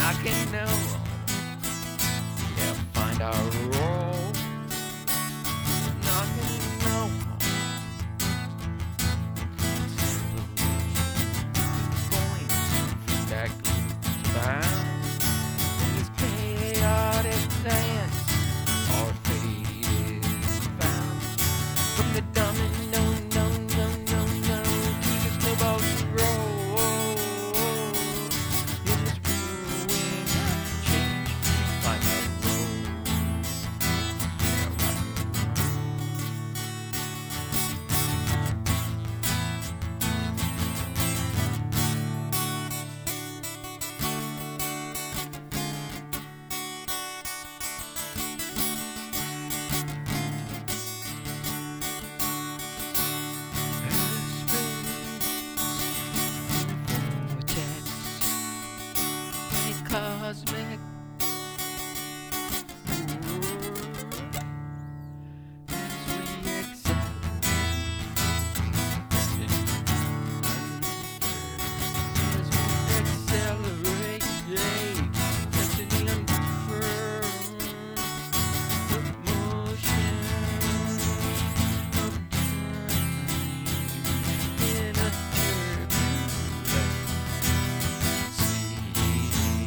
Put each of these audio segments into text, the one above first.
knocking no. Yeah, find our role. Knocking no. Going back bound in this chaotic dance. Our fate is found from the dumb and no, no, no, no, no to the snowball's roll. In this whirlwind change, we find our road. Cosmic as we accelerate, touching the unfurled motion of time in a turbulent sea.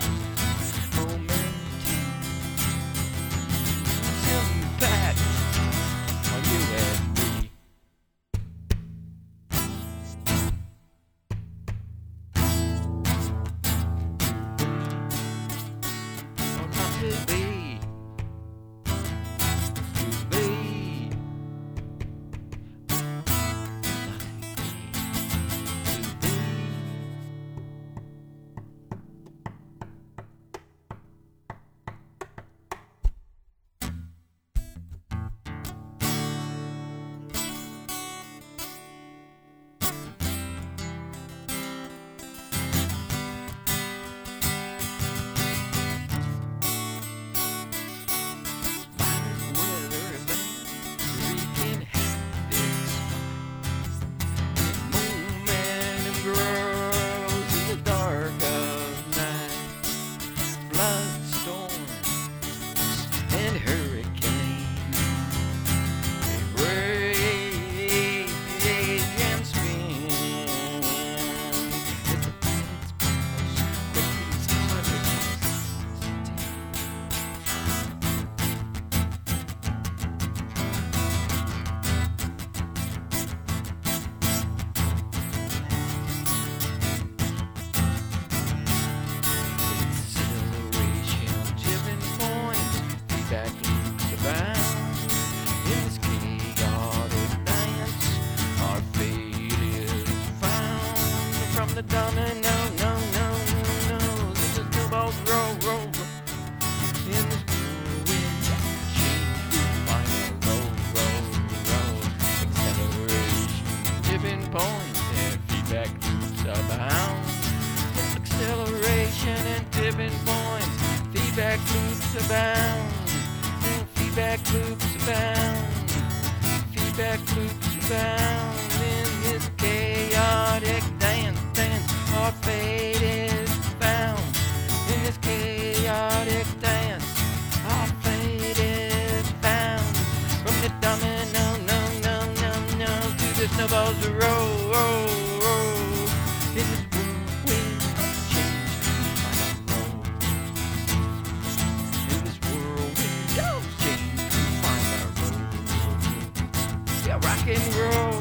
The dumb and no, no, no, no. This is snowballs roll. In this whirlwind change, we find a roll. Acceleration, tipping point, and feedback loops abound. Acceleration and tipping points, feedback loops abound. And feedback loops abound. Feedback loops abound in this chaotic dance. Our fate is found in this chaotic dance. Our fate is found from the dumb and no to the snowballs roll. In this whirlwind change, we find our road. In this whirlwind change, we find our road. Yeah, rock and roll.